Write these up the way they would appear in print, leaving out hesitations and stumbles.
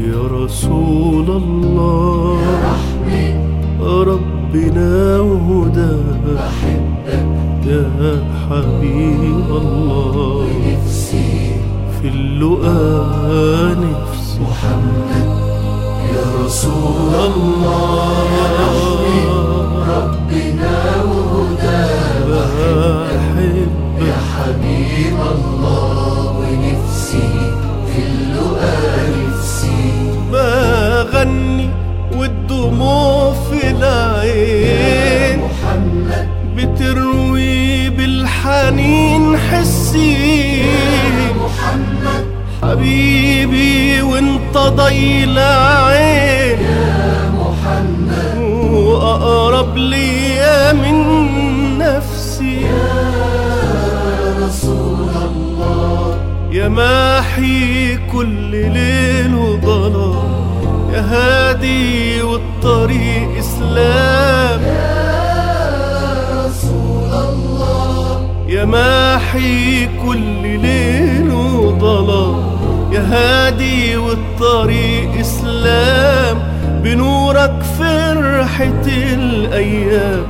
يا رسول الله، يا رحمة ربنا وهدى، بحبك يا حبيب الله، ونفسي في اللقاء نفسي محمد يا رسول الله، يا رحمة ربنا وهدى، بحبك يا حبيب الله، ونفسي في اللقاء نفسي بغني والدموع في العين، محمد بتروي بالحنين حسي، محمد حبيبي وانت ضيل عين، يا محمد وأقرب ليا من نفسي، يا رسول الله، يا ماحي كل ليل وظلام، يا هادي والطريق إسلام، يا رسول الله، يا ماحي كل ليل وظلام، يا هادي والطريق إسلام، بنورك فرحة الأيام،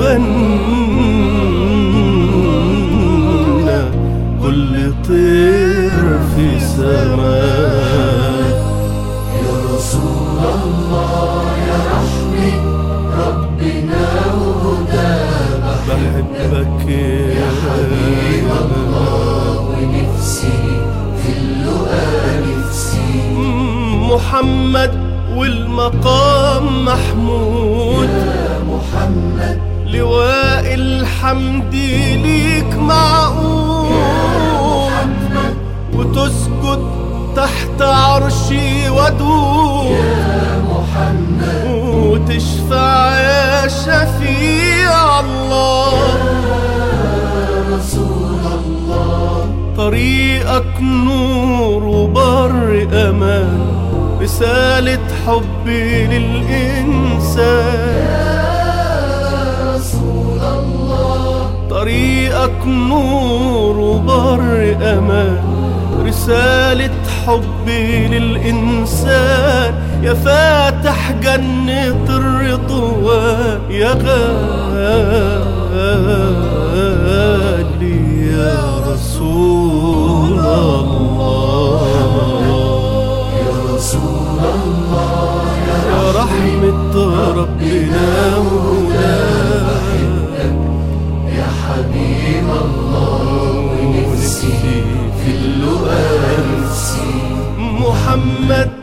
وغنى كل طير في سماء. يا رسول الله، يا رحمة ربنا وهدى، بحبك يا حبيب الله، ونفسي في اللقاء نفسي محمد والمقام محمود، يا محمد لواء الحمد ليك معقود، محمد وتسجد تحت عرشي ودود، يا محمد وتشفع يا شفيع الله، يا رسول الله، طريقك نور وبر أمان، رسالة حبي للإنسان، يا رسول الله، طريقك نور وبر أمان، رسالة حبي للإنسان، يا فاتح جنة الرضوان، يا غالي يا رسول الله، يا رسول الله، يا رحمة ربنا وهداه، يا حبيب الله، ونفسي في اللقاء نفسي محمد